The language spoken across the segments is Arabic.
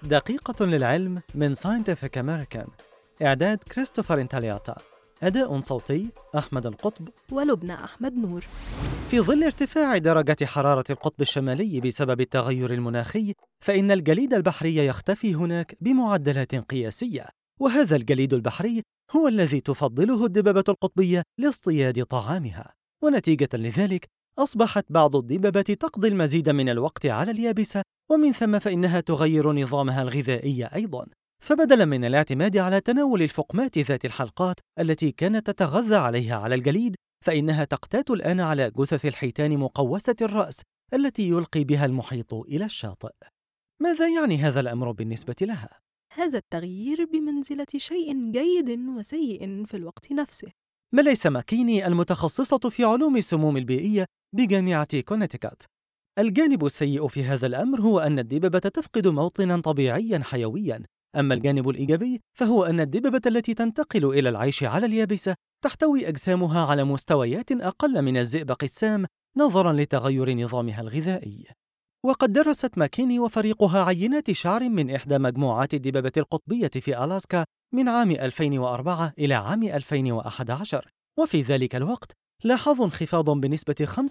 دقيقة للعلم من Scientific American. إعداد كريستوفر إنتالياتا. أداء صوتي أحمد القطب ولبنى أحمد نور. في ظل ارتفاع درجة حرارة القطب الشمالي بسبب التغير المناخي، فإن الجليد البحري يختفي هناك بمعدلات قياسية، وهذا الجليد البحري هو الذي تفضله الدببة القطبية لاصطياد طعامها. ونتيجة لذلك أصبحت بعض الدببة تقضي المزيد من الوقت على اليابسة، ومن ثم فإنها تغير نظامها الغذائي أيضاً. فبدلاً من الاعتماد على تناول الفقمات ذات الحلقات التي كانت تتغذى عليها على الجليد، فإنها تقتات الآن على جثث الحيتان مقوسة الرأس التي يلقي بها المحيط إلى الشاطئ. ماذا يعني هذا الأمر بالنسبة لها؟ هذا التغيير بمنزلة شيء جيد وسيء في الوقت نفسه. مليسا ماكيني المتخصصة في علوم السموم البيئية بجامعة كونتيكت. الجانب السيء في هذا الأمر هو أن الدببة تفقد موطناً طبيعياً حيوياً، أما الجانب الإيجابي فهو أن الدببة التي تنتقل إلى العيش على اليابسة تحتوي أجسامها على مستويات أقل من الزئبق السام نظراً لتغير نظامها الغذائي. وقد درست ماكيني وفريقها عينات شعر من إحدى مجموعات الدببة القطبية في ألاسكا من عام 2004 إلى عام 2011، وفي ذلك الوقت لاحظوا انخفاضاً بنسبة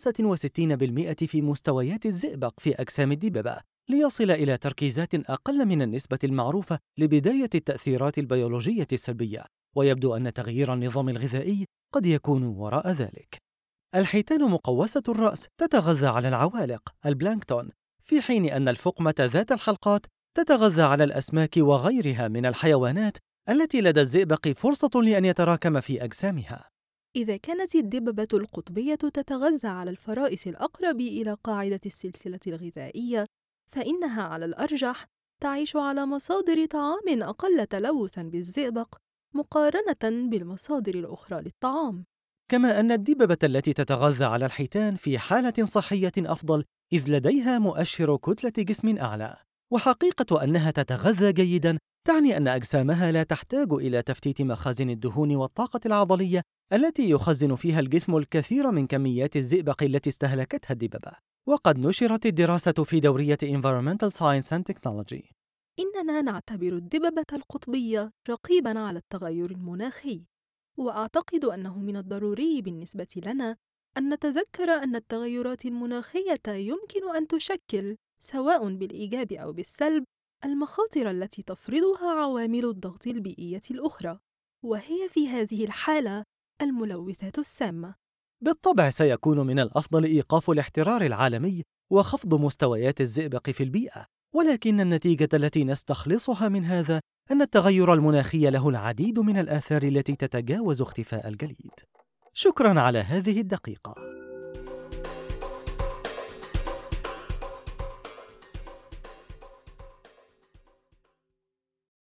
65% في مستويات الزئبق في أجسام الدببة، ليصل إلى تركيزات أقل من النسبة المعروفة لبداية التأثيرات البيولوجية السلبية. ويبدو أن تغيير النظام الغذائي قد يكون وراء ذلك. الحيتان مقوسة الرأس تتغذى على العوالق البلانكتون، في حين أن الفقمة ذات الحلقات تتغذى على الأسماك وغيرها من الحيوانات التي لدى الزئبق فرصة لأن يتراكم في أجسامها. إذا كانت الدببة القطبية تتغذى على الفرائس الأقرب إلى قاعدة السلسلة الغذائية، فإنها على الأرجح تعيش على مصادر طعام أقل تلوثاً بالزئبق مقارنة بالمصادر الأخرى للطعام. كما أن الدببة التي تتغذى على الحيتان في حالة صحية أفضل، إذ لديها مؤشر كتلة جسم أعلى. وحقيقة أنها تتغذى جيداً تعني أن أجسامها لا تحتاج إلى تفتيت مخازن الدهون والطاقة العضلية التي يخزن فيها الجسم الكثير من كميات الزئبق التي استهلكتها الدببة. وقد نشرت الدراسة في دورية Environmental Science and Technology. إننا نعتبر الدببة القطبية رقيباً على التغير المناخي، وأعتقد أنه من الضروري بالنسبة لنا أن نتذكر أن التغيرات المناخية يمكن أن تشكل، سواء بالإيجاب أو بالسلب، المخاطر التي تفرضها عوامل الضغط البيئية الأخرى، وهي في هذه الحالة الملوثات السامة. بالطبع سيكون من الأفضل إيقاف الاحترار العالمي وخفض مستويات الزئبق في البيئة، ولكن النتيجة التي نستخلصها من هذا أن التغير المناخي له العديد من الآثار التي تتجاوز اختفاء الجليد. شكراً على هذه الدقيقة.